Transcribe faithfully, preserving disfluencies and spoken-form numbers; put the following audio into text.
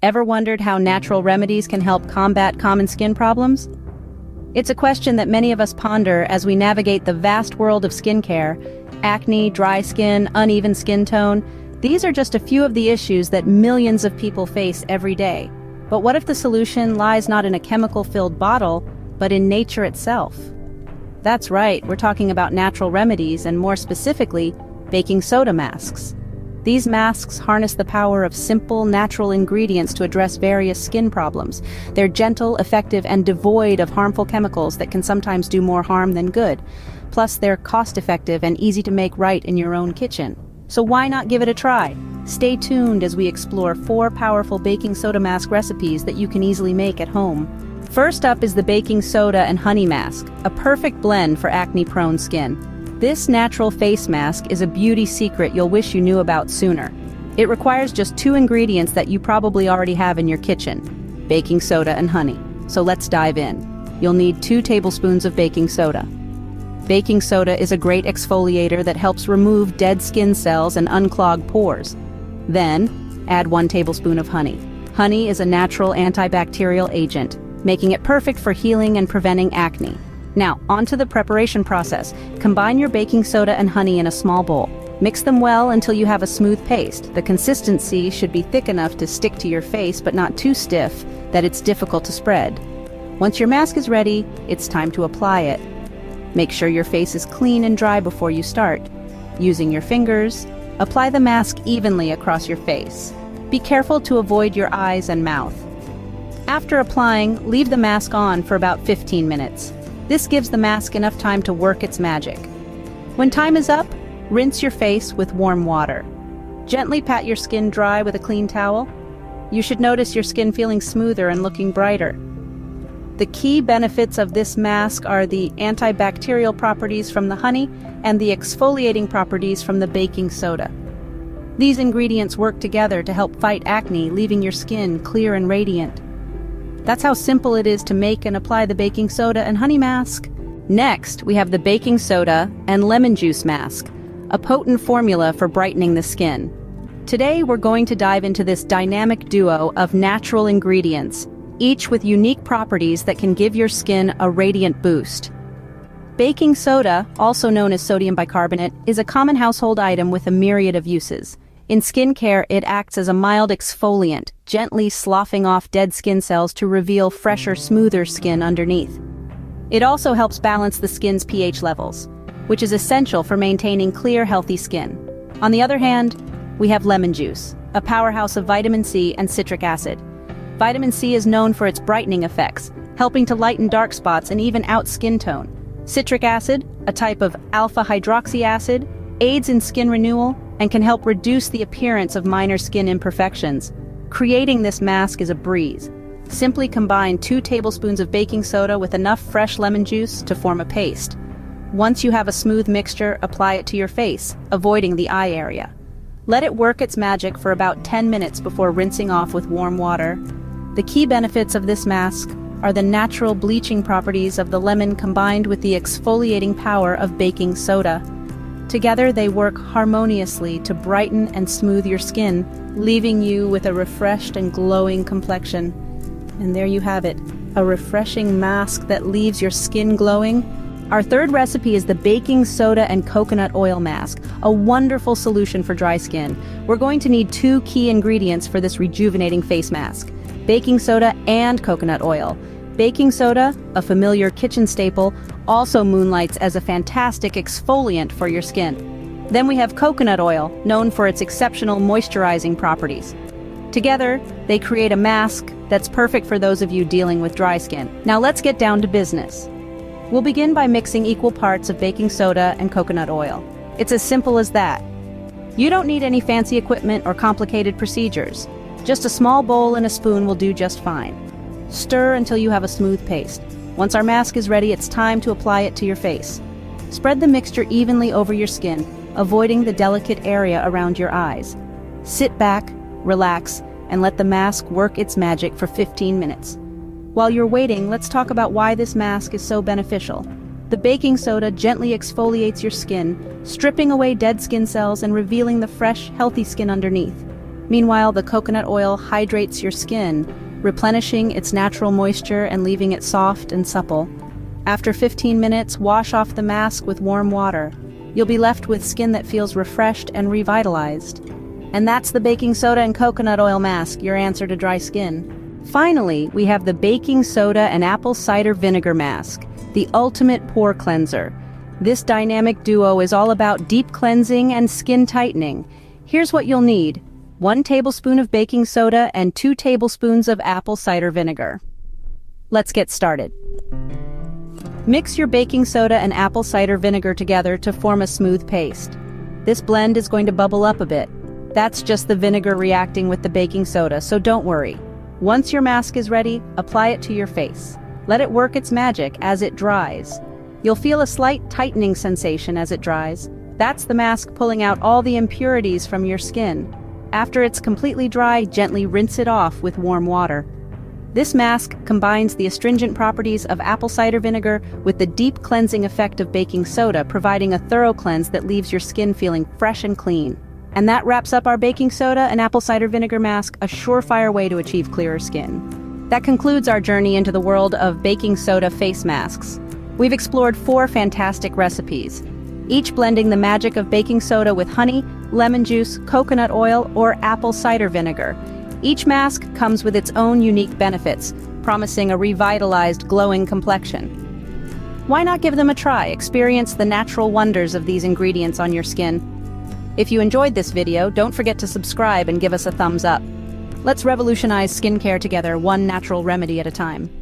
Ever wondered how natural remedies can help combat common skin problems? It's a question that many of us ponder as we navigate the vast world of skincare. Acne, dry skin, uneven skin tone, these are just a few of the issues that millions of people face every day. But what if the solution lies not in a chemical-filled bottle, but in nature itself? That's right, we're talking about natural remedies and more specifically, baking soda masks. These masks harness the power of simple, natural ingredients to address various skin problems. They're gentle, effective, and devoid of harmful chemicals that can sometimes do more harm than good. Plus, they're cost-effective and easy to make right in your own kitchen. So why not give it a try? Stay tuned as we explore four powerful baking soda mask recipes that you can easily make at home. First up is the baking soda and honey mask, a perfect blend for acne-prone skin. This natural face mask is a beauty secret you'll wish you knew about sooner. It requires just two ingredients that you probably already have in your kitchen: baking soda and honey. So let's dive in. You'll need two tablespoons of baking soda. Baking soda is a great exfoliator that helps remove dead skin cells and unclog pores. Then, add one tablespoon of honey. Honey is a natural antibacterial agent, making it perfect for healing and preventing acne. Now, onto the preparation process. Combine your baking soda and honey in a small bowl. Mix them well until you have a smooth paste. The consistency should be thick enough to stick to your face, but not too stiff that it's difficult to spread. Once your mask is ready, it's time to apply it. Make sure your face is clean and dry before you start. Using your fingers, apply the mask evenly across your face. Be careful to avoid your eyes and mouth. After applying, leave the mask on for about fifteen minutes. This gives the mask enough time to work its magic. When time is up, rinse your face with warm water. Gently pat your skin dry with a clean towel. You should notice your skin feeling smoother and looking brighter. The key benefits of this mask are the antibacterial properties from the honey and the exfoliating properties from the baking soda. These ingredients work together to help fight acne, leaving your skin clear and radiant. That's how simple it is to make and apply the baking soda and honey mask. Next, we have the baking soda and lemon juice mask, a potent formula for brightening the skin. Today, we're going to dive into this dynamic duo of natural ingredients, each with unique properties that can give your skin a radiant boost. Baking soda, also known as sodium bicarbonate, is a common household item with a myriad of uses. In skincare, it acts as a mild exfoliant, gently sloughing off dead skin cells to reveal fresher, smoother skin underneath. It also helps balance the skin's pH levels, which is essential for maintaining clear, healthy skin. On the other hand, we have lemon juice, a powerhouse of vitamin C and citric acid. Vitamin C is known for its brightening effects, helping to lighten dark spots and even out skin tone. Citric acid, a type of alpha-hydroxy acid, aids in skin renewal and can help reduce the appearance of minor skin imperfections. Creating this mask is a breeze. Simply combine two tablespoons of baking soda with enough fresh lemon juice to form a paste. Once you have a smooth mixture, apply it to your face, avoiding the eye area. Let it work its magic for about ten minutes before rinsing off with warm water. The key benefits of this mask are the natural bleaching properties of the lemon combined with the exfoliating power of baking soda. Together, they work harmoniously to brighten and smooth your skin, leaving you with a refreshed and glowing complexion. And there you have it, a refreshing mask that leaves your skin glowing. Our third recipe is the baking soda and coconut oil mask, a wonderful solution for dry skin. We're going to need two key ingredients for this rejuvenating face mask: baking soda and coconut oil. Baking soda, a familiar kitchen staple, also moonlights as a fantastic exfoliant for your skin. Then we have coconut oil, known for its exceptional moisturizing properties. Together, they create a mask that's perfect for those of you dealing with dry skin. Now let's get down to business. We'll begin by mixing equal parts of baking soda and coconut oil. It's as simple as that. You don't need any fancy equipment or complicated procedures. Just a small bowl and a spoon will do just fine. Stir until you have a smooth paste. Once our mask is ready, it's time to apply it to your face. Spread the mixture evenly over your skin, avoiding the delicate area around your eyes. Sit back, relax, and let the mask work its magic for fifteen minutes. While you're waiting, let's talk about why this mask is so beneficial. The baking soda gently exfoliates your skin, stripping away dead skin cells and revealing the fresh, healthy skin underneath. Meanwhile, the coconut oil hydrates your skin, replenishing its natural moisture and leaving it soft and supple. After fifteen minutes, wash off the mask with warm water. You'll be left with skin that feels refreshed and revitalized. And that's the baking soda and coconut oil mask, your answer to dry skin. Finally, we have the baking soda and apple cider vinegar mask, the ultimate pore cleanser. This dynamic duo is all about deep cleansing and skin tightening. Here's what you'll need: one tablespoon of baking soda and two tablespoons of apple cider vinegar. Let's get started. Mix your baking soda and apple cider vinegar together to form a smooth paste. This blend is going to bubble up a bit. That's just the vinegar reacting with the baking soda, so don't worry. Once your mask is ready, apply it to your face. Let it work its magic as it dries. You'll feel a slight tightening sensation as it dries. That's the mask pulling out all the impurities from your skin. After it's completely dry, gently rinse it off with warm water. This mask combines the astringent properties of apple cider vinegar with the deep cleansing effect of baking soda, providing a thorough cleanse that leaves your skin feeling fresh and clean. And that wraps up our baking soda and apple cider vinegar mask, a surefire way to achieve clearer skin. That concludes our journey into the world of baking soda face masks. We've explored four fantastic recipes, each blending the magic of baking soda with honey, lemon juice, coconut oil, or apple cider vinegar. Each mask comes with its own unique benefits, promising a revitalized, glowing complexion. Why not give them a try? Experience the natural wonders of these ingredients on your skin. If you enjoyed this video, don't forget to subscribe and give us a thumbs up. Let's revolutionize skincare together, one natural remedy at a time.